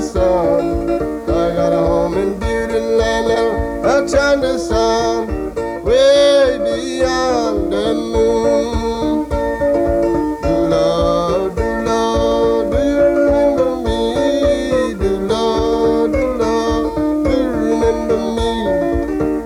sun. I got a home in Beautyland, a China sun, way beyond the moon. Do love, do you remember me? Do love, do you remember me?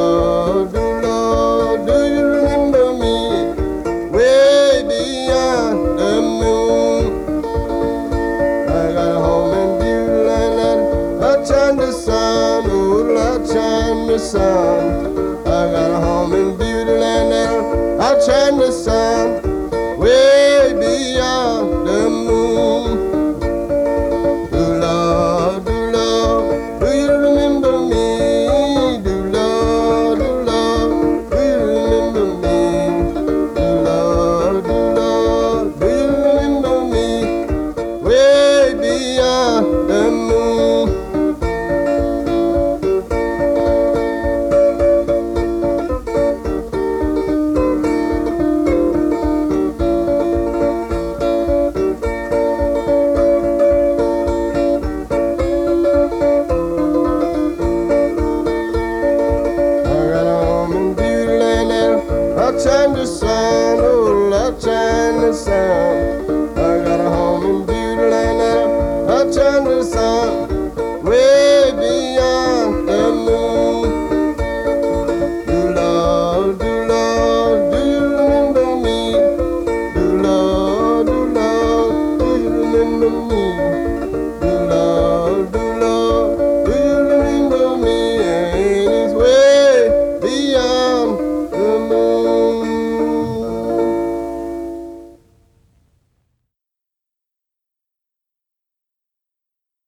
Do you remember me? Way beyond the moon. I got a home in Beautyland, a China sun, oh, a China sun. I got a home in Beautyland, a China sun, way beyond the moon. Do you remember me? Do you remember me? Do you remember me? Way beyond the moon. A China sun, oh, a China sun.